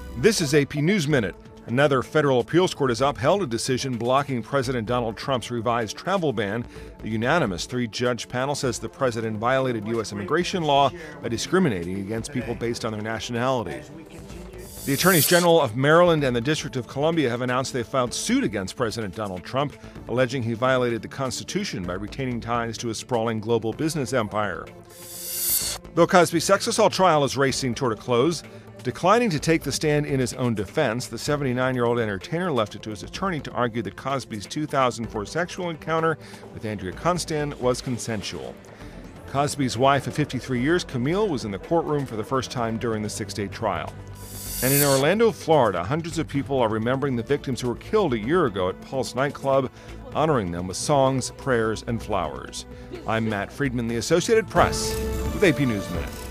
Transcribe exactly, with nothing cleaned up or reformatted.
This is A P News Minute. Another federal appeals court has upheld a decision blocking President Donald Trump's revised travel ban. A unanimous three-judge panel says the president violated U S immigration law by discriminating against people based on their nationality. The attorneys general of Maryland and the District of Columbia have announced they filed suit against President Donald Trump, alleging he violated the Constitution by retaining ties to a sprawling global business empire. Bill Cosby's sex assault trial is racing toward a close. Declining to take the stand in his own defense, the seventy-nine-year-old entertainer left it to his attorney to argue that Cosby's two thousand four sexual encounter with Andrea Constand was consensual. Cosby's wife of fifty-three years, Camille, was in the courtroom for the first time during the six-day trial. And in Orlando, Florida, hundreds of people are remembering the victims who were killed a year ago at Pulse nightclub, honoring them with songs, prayers, and flowers. I'm Matt Friedman, the Associated Press, with A P News Minute.